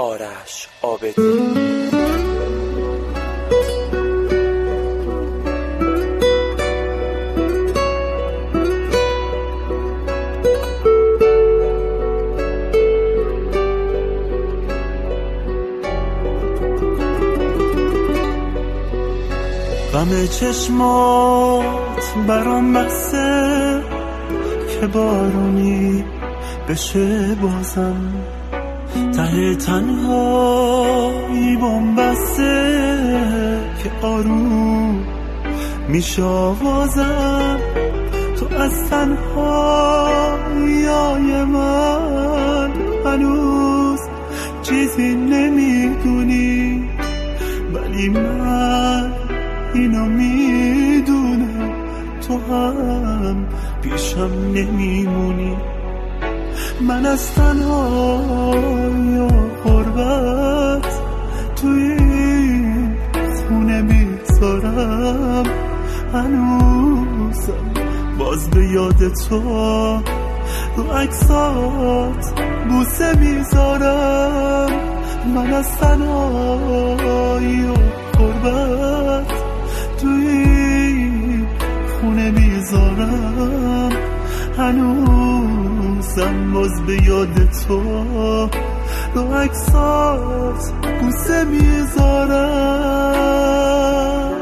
آرش عابدی. غم چشمات برام بسته که بارونی بشه بازم، ته تنهایی بامبسته که آروم میشه آوازم. تو از تنهایی‌های من هنوز چیزی نمیدونی، ولی من اینو میدونم تو هم پیشم نمیمونی. من از تنهایی و غربت توی این خونه بیزارم، هنوزم باز به یاد تو رو عکسات بوسه میذارم. من از تنهایی و غربت توی این خونه بیزارم، هنوزم باز به یاد تو رو عکسات بوسه میذارم.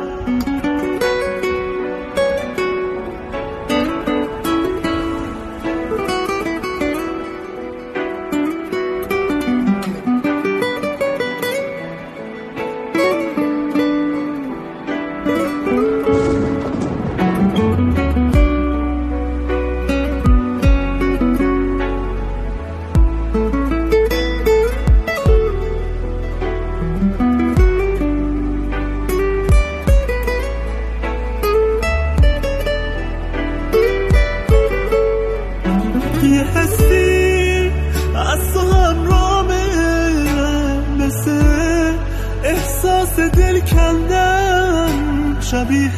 یه حسی از تو همرامه، مثل احساس دل کندن، شبیه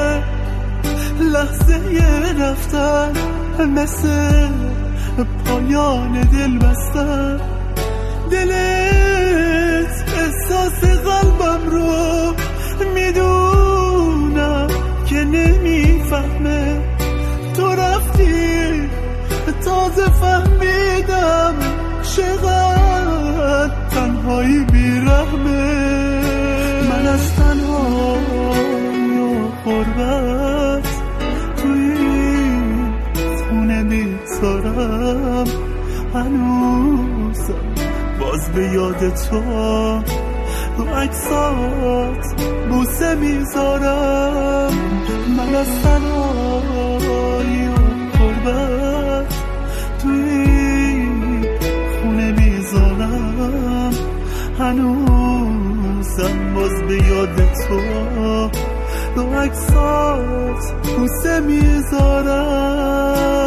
لحظه رفتن، مثل پایان دل بستن. دلت احساس قلبم رو میدونم که نمیفهمه، تو رفتی تازه فهمیدم چقدر تنهایی بیرحمه. من از تنهایی و غربت توی این خونه بیزارم، هنوزم باز به یاد تو رو عکسات بوسه میذارم. من از تنهایی و غربت توی خونه بیزارم، هنوزم باز به یاد تو رو عکسات بوسه میذارم.